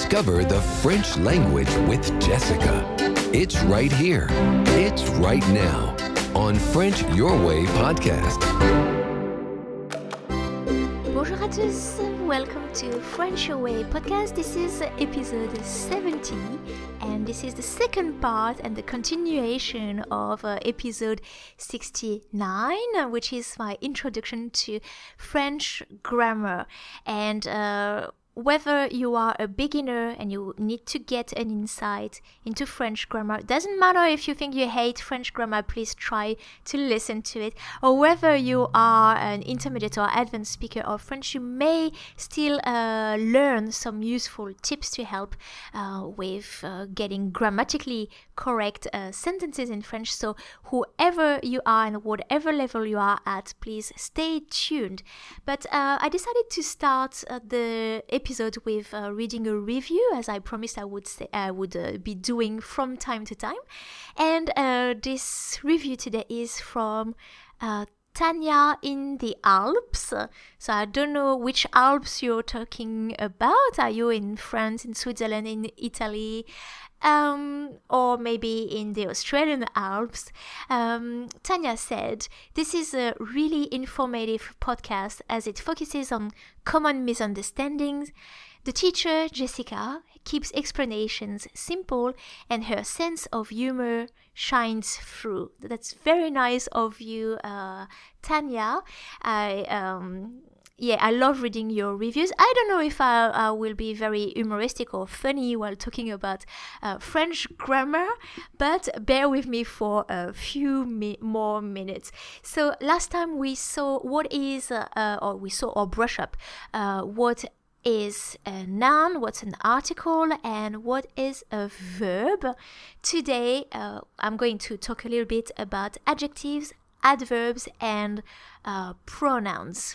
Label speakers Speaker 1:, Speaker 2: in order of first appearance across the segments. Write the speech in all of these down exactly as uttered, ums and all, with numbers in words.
Speaker 1: Discover the French language with Jessica. It's right here. It's right now on French Your Way podcast.
Speaker 2: Bonjour à tous. Welcome to French Your Way podcast. This is episode seventy, and this is the second part and the continuation of uh, episode sixty-nine, which is my introduction to French grammar. And uh, whether you are a beginner and you need to get an insight into French grammar, doesn't matter if you think you hate French grammar, please try to listen to it. Or whether you are an intermediate or advanced speaker of French, you may still uh, learn some useful tips to help uh, with uh, getting grammatically correct uh, sentences in French. So whoever you are and whatever level you are at, please stay tuned. But uh, I decided to start uh, the episode episode with uh, reading a review, as I promised I would say I would uh, be doing from time to time. And uh, this review today is from uh, Tanya in the Alps. So I don't know which Alps you're talking about. Are you in France, in Switzerland, in Italy? Um, or maybe in the Australian Alps. um, Tanya said, "This is a really informative podcast as it focuses on common misunderstandings. The teacher, Jessica, keeps explanations simple and her sense of humor shines through." That's very nice of you, uh, Tanya. I um Yeah, I love reading your reviews. I don't know if I, I will be very humoristic or funny while talking about uh, French grammar, but bear with me for a few mi- more minutes. So last time we saw what is, uh, uh, or we saw or brush up, uh, what is a noun, what's an article, and what is a verb. Today, uh, I'm going to talk a little bit about adjectives, adverbs, and uh, pronouns.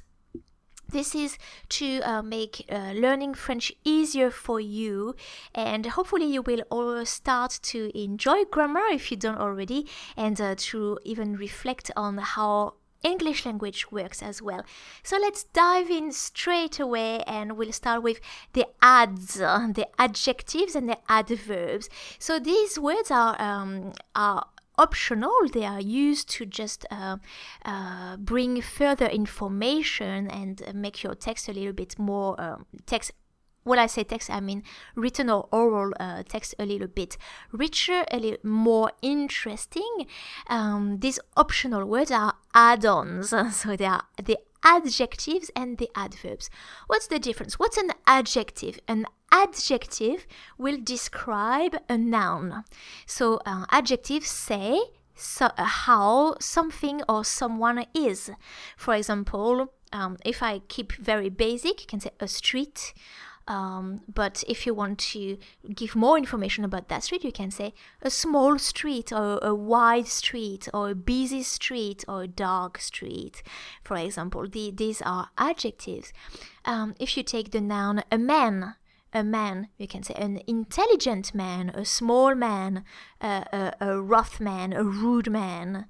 Speaker 2: This is to uh, make uh, learning French easier for you, and hopefully you will all start to enjoy grammar if you don't already, and uh, to even reflect on how English language works as well. So let's dive in straight away, and we'll start with the ads, uh, the adjectives and the adverbs. So these words are um, are optional. They are used to just uh, uh, bring further information and uh, make your text a little bit more um, text. When I say text, I mean written or oral uh, text a little bit richer, a little more interesting. Um, these optional words are add-ons, so they are the adjectives and the adverbs. What's the difference? What's an adjective? An adjective will describe a noun. So uh, adjectives say so, uh, how something or someone is. For example, um, if I keep very basic, you can say a street. Um, but if you want to give more information about that street, you can say a small street, or a wide street, or a busy street, or a dark street, for example. The, these are adjectives. Um, if you take the noun a man, a man, you can say an intelligent man, a small man, a, a, a rough man, a rude man.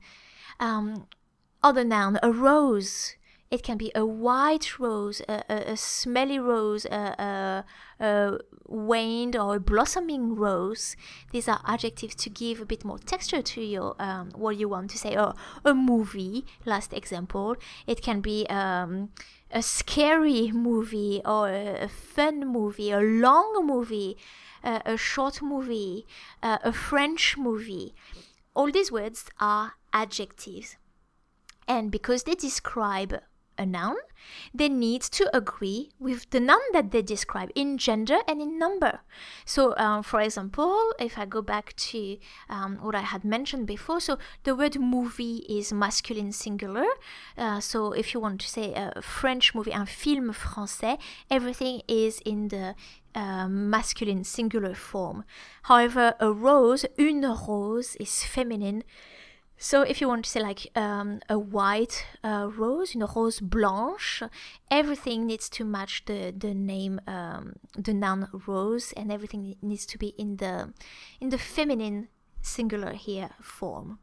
Speaker 2: Um, other noun, a rose. It can be a white rose, a, a, a smelly rose, a, a, a waned or a blossoming rose. These are adjectives to give a bit more texture to your um, what you want to say. Or a movie, last example. It can be um, a scary movie, or a, a fun movie, a long movie, a, a short movie, a, a French movie. All these words are adjectives. And because they describe a noun, they need to agree with the noun that they describe in gender and in number. So, um, for example, if I go back to um, what I had mentioned before, so the word movie is masculine singular. Uh, so if you want to say a French movie, un film français, everything is in the uh, masculine singular form. However, a rose, une rose, is feminine. So if you want to say like um, a white uh, rose, une rose blanche, everything needs to match the the name, um, the noun rose, and everything needs to be in the in the feminine singular here form.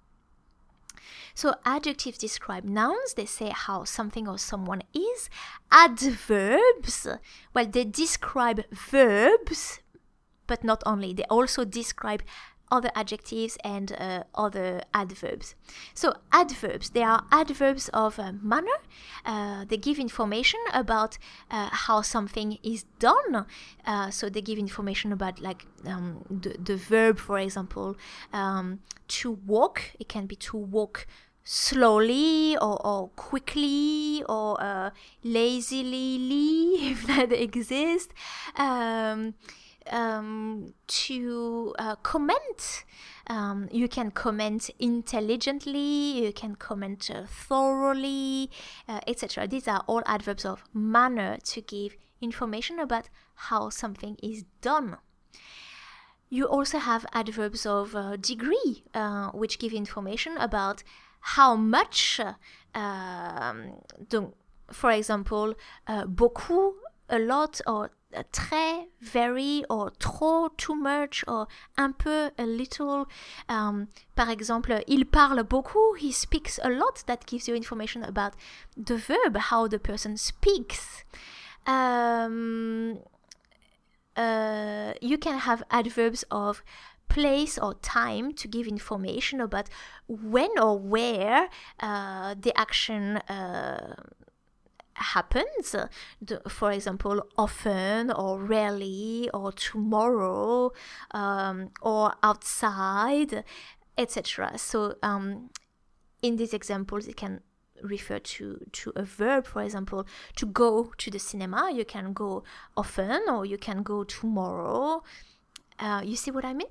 Speaker 2: So adjectives describe nouns, they say how something or someone is. Adverbs, well, they describe verbs, but not only. They also describe other adjectives and uh, other adverbs. So adverbs, they are adverbs of uh, manner. Uh, they give information about uh, how something is done. Uh, so they give information about like um, the, the verb, for example, um, to walk. It can be to walk slowly or, or quickly or uh, lazily, if that exists. Um, Um, to uh, comment. Um, you can comment intelligently, you can comment uh, thoroughly, uh, et cetera. These are all adverbs of manner to give information about how something is done. You also have adverbs of uh, degree, uh, which give information about how much, uh, um, donc, for example, uh, beaucoup, a lot, or uh, très, very, or trop, too much, or un peu, a little. Um, par exemple, il parle beaucoup, he speaks a lot. That gives you information about the verb, how the person speaks. Um, uh, you can have adverbs of place or time to give information about when or where uh, the action uh, happens. The, for example, often or rarely or tomorrow um, or outside, et cetera. So um, in these examples, it can refer to, to a verb. For example, to go to the cinema, you can go often or you can go tomorrow. Uh, you see what I mean?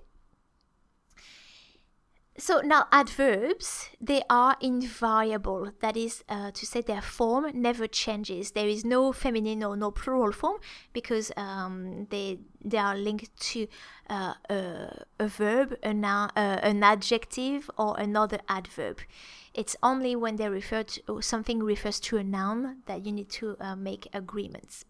Speaker 2: So now adverbs, they are invariable. That is uh, to say their form never changes. There is no feminine or no plural form because um, they they are linked to uh, a, a verb, a noun, uh, an adjective, or another adverb. It's only when they refer to or something refers to a noun that you need to uh, make agreements.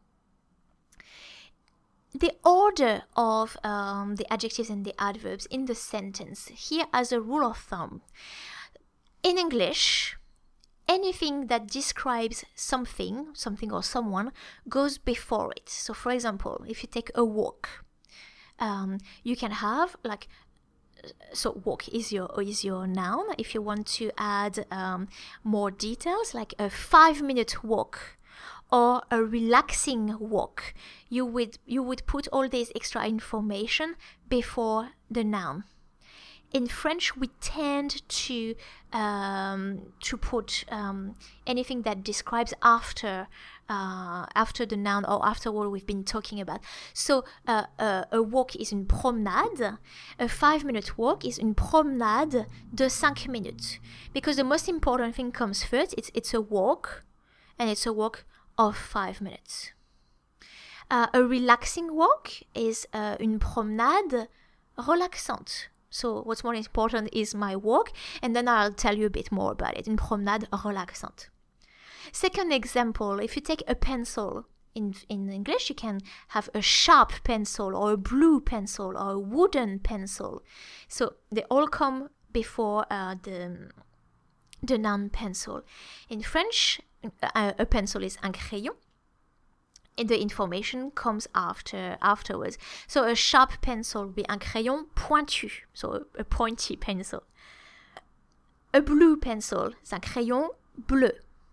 Speaker 2: The order of um, the adjectives and the adverbs in the sentence, here as a rule of thumb. In English, anything that describes something, something or someone, goes before it. So for example, if you take a walk, um, you can have like, so walk is your is your noun. If you want to add um, more details, like a five minute walk, or a relaxing walk, you would you would put all this extra information before the noun. In French, we tend to um, to put um, anything that describes after uh, after the noun or after what we've been talking about. So uh, uh, a walk is une promenade. A five-minute walk is une promenade de cinq minutes. Because the most important thing comes first. It's it's a walk, and it's a walk of five minutes. Uh, a relaxing walk is uh, une promenade relaxante. So what's more important is my walk, and then I'll tell you a bit more about it. Une promenade relaxante. Second example, if you take a pencil, in, in English you can have a sharp pencil or a blue pencil or a wooden pencil. So they all come before uh, the, the noun pencil. In French, Uh, a pencil is un crayon, and the information comes after afterwards. So a sharp pencil will be un crayon pointu, so a, a pointy pencil. A blue pencil is un crayon bleu.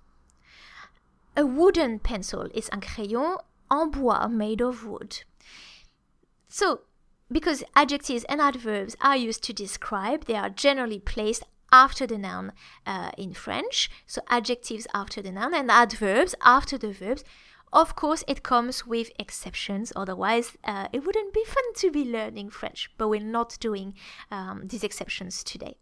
Speaker 2: A wooden pencil is un crayon en bois, made of wood. So, because adjectives and adverbs are used to describe, they are generally placed after the noun uh, in French, so adjectives after the noun and adverbs after the verbs. Of course, it comes with exceptions, otherwise uh, it wouldn't be fun to be learning French, but we're not doing um, these exceptions today.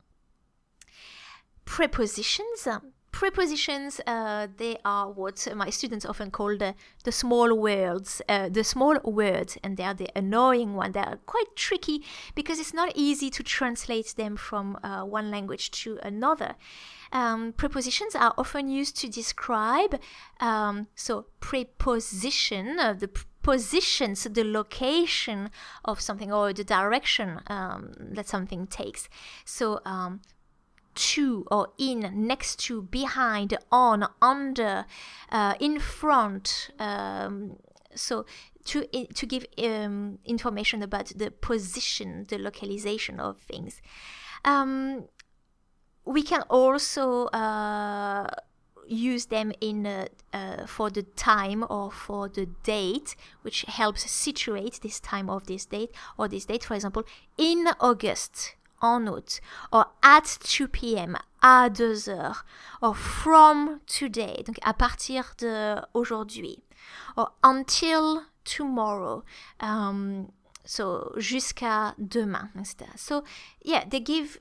Speaker 2: Prepositions. Prepositions, uh, they are what my students often call the, the small words, uh, the small words, and they are the annoying one. They are quite tricky because it's not easy to translate them from uh, one language to another. Um, prepositions are often used to describe, um, so preposition, uh, the position, so the location of something or the direction um, that something takes. So, um, to or in, next to, behind, on, under, uh, in front. Um, so to to give um, information about the position, the localization of things. Um, we can also uh, use them in uh, uh, for the time or for the date, which helps situate this time of this date or this date. For example, in August, en août, or at two p.m., à deux heures, or from today, donc à partir de aujourd'hui, or until tomorrow, um, so jusqu'à demain, et cetera. So yeah, they give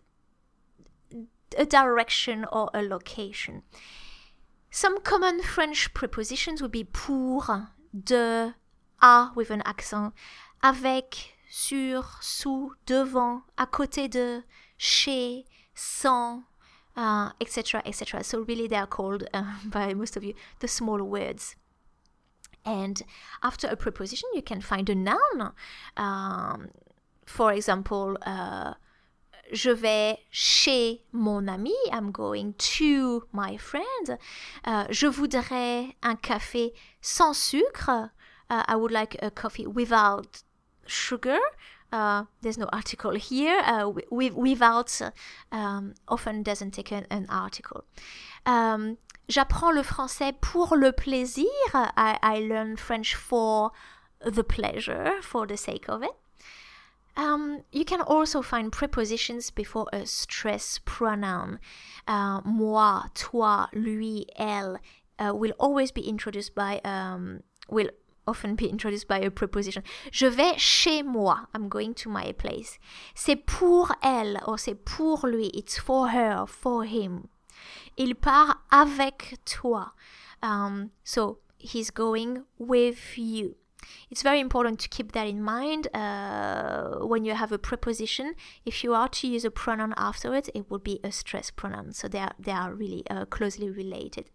Speaker 2: a direction or a location. Some common French prepositions would be pour, de, à with an accent, avec, sur, sous, devant, à côté de, chez, sans, uh, et cetera, et cetera. So really they are called uh, by most of you the small words. And after a preposition, you can find a noun. Um, for example, uh, je vais chez mon ami. I'm going to my friend. Uh, je voudrais un café sans sucre. Uh, I would like a coffee without sugar. Uh, there's no article here. Uh, with, without uh, um, often doesn't take an, an article. Um, J'apprends le français pour le plaisir. I, I learn French for the pleasure, for the sake of it. Um, you can also find prepositions before a stress pronoun. Uh, moi, toi, lui, elle uh, will always be introduced by, um, will often be introduced by a preposition. Je vais chez moi. I'm going to my place. C'est pour elle or c'est pour lui. It's for her, for him. Il part avec toi. Um, so he's going with you. It's very important to keep that in mind uh, when you have a preposition. If you are to use a pronoun afterwards, it would be a stress pronoun. So they are, they are really uh, closely related.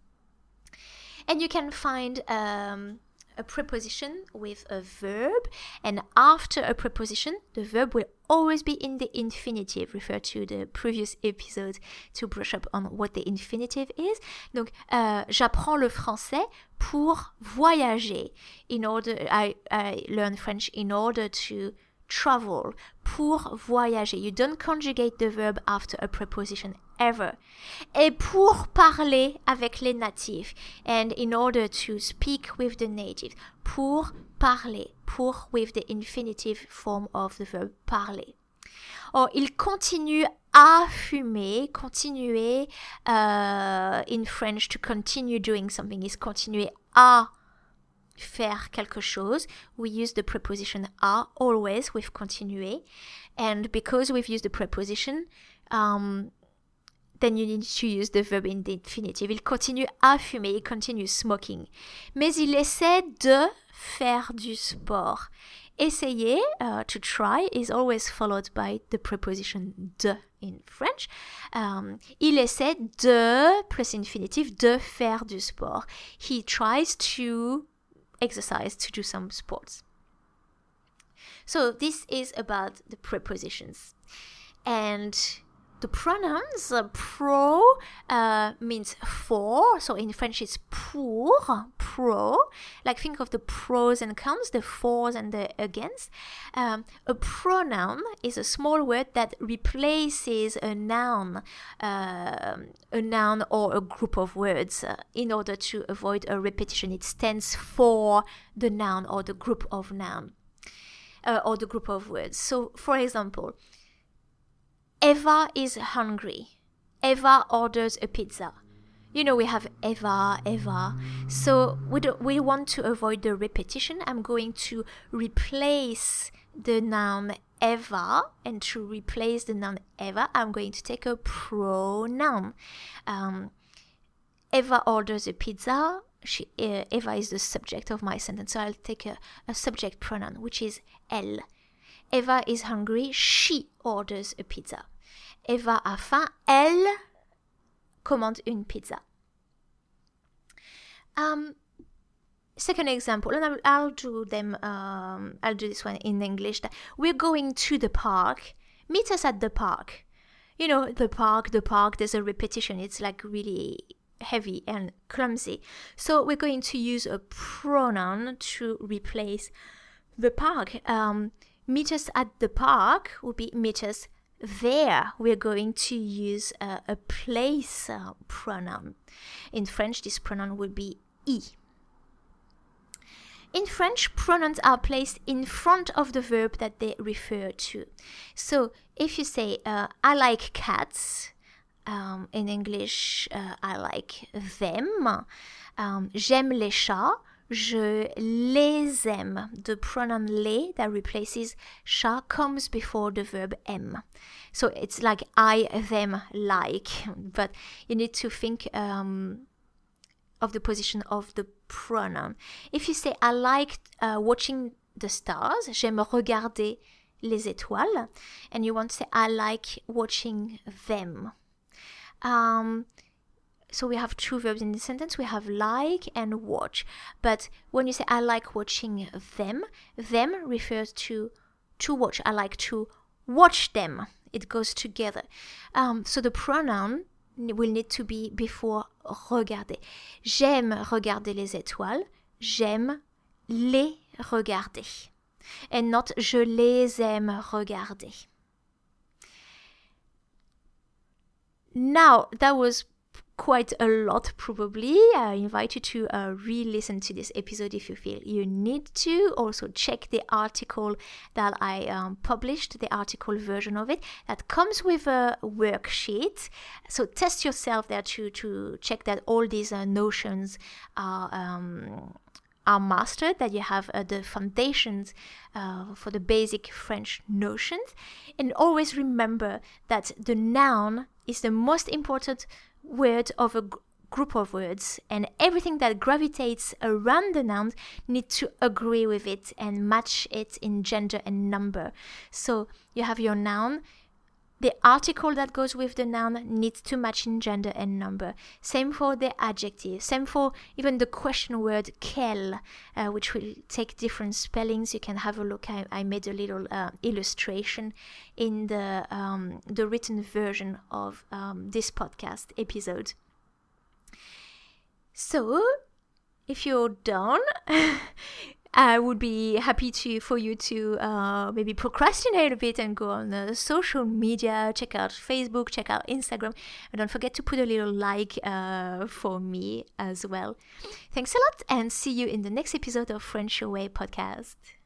Speaker 2: And you can find um, a preposition with a verb. And after a preposition, the verb will always be in the infinitive. Refer to the previous episode to brush up on what the infinitive is. Donc, uh, j'apprends le français pour voyager. In order, I, I learn French in order to travel. Pour voyager. You don't conjugate the verb after a preposition ever. Et pour parler avec les natifs. And in order to speak with the natives. Pour parler. Pour with the infinitive form of the verb parler. Or, il continue à fumer. Continuer uh, in French, to continue doing something is continuer à faire quelque chose. We use the preposition à always with continuer. And because we've used the preposition, um, then you need to use the verb in the infinitive. Il continue à fumer, il continue smoking. Mais il essaie de faire du sport. Essayer, uh, to try, is always followed by the preposition de in French. Um, il essaie de, plus infinitive, de faire du sport. He tries to exercise, to do some sports. So this is about the prepositions. And the pronouns, uh, pro uh, means for, so in French it's pour, pro. Like think of the pros and cons, the fors and the against. Um, a pronoun is a small word that replaces a noun, uh, a noun or a group of words uh, in order to avoid a repetition. It stands for the noun or the group of noun uh, or the group of words. So for example, Eva is hungry. Eva orders a pizza. You know, we have Eva, Eva. So we, do, we want to avoid the repetition. I'm going to replace the noun Eva. And to replace the noun Eva, I'm going to take a pronoun. Um, Eva orders a pizza. She, uh, Eva is the subject of my sentence. So I'll take a, a subject pronoun, which is elle. Eva is hungry. She orders a pizza. Eva a faim. Elle commande une pizza. Um, second example, and I'll, I'll do them. Um, I'll do this one in English. We're going to the park. Meet us at the park. You know, the park, the park. There's a repetition. It's like really heavy and clumsy. So we're going to use a pronoun to replace the park. Um, meet us at the park would be meet us there. We're going to use uh, a place uh, pronoun. In French, this pronoun would be I. In French, pronouns are placed in front of the verb that they refer to. So if you say, uh, I like cats, um, in English, uh, I like them. Um, J'aime les chats, je les aime. The pronoun les that replaces chat comes before the verb aime. So it's like I, them, like. But you need to think um, of the position of the pronoun. If you say, I like uh, watching the stars, j'aime regarder les étoiles, and you want to say, I like watching them. Um, so we have two verbs in the sentence. We have like and watch. But when you say, I like watching them, them refers to to watch. I like to watch them. It goes together. Um, so the pronoun will need to be before regarder. J'aime regarder les étoiles. J'aime les regarder. And not je les aime regarder. Now, that was quite a lot probably. I invite you to uh, re-listen to this episode if you feel you need to. Also check the article that I um, published, the article version of it that comes with a worksheet. So test yourself there to, to check that all these uh, notions are um, are mastered, that you have uh, the foundations uh, for the basic French notions. And always remember that the noun is the most important word of a g- group of words, and everything that gravitates around the noun needs to agree with it and match it in gender and number. So you have your noun. The article that goes with the noun needs to match in gender and number. Same for the adjective. Same for even the question word quel, uh, which will take different spellings. You can have a look. I, I made a little uh, illustration in the um, the written version of um, this podcast episode. So, if you're done, I would be happy to for you to uh, maybe procrastinate a bit and go on uh, social media, check out Facebook, check out Instagram, and don't forget to put a little like uh, for me as well. Thanks a lot, and see you in the next episode of French Your Way podcast.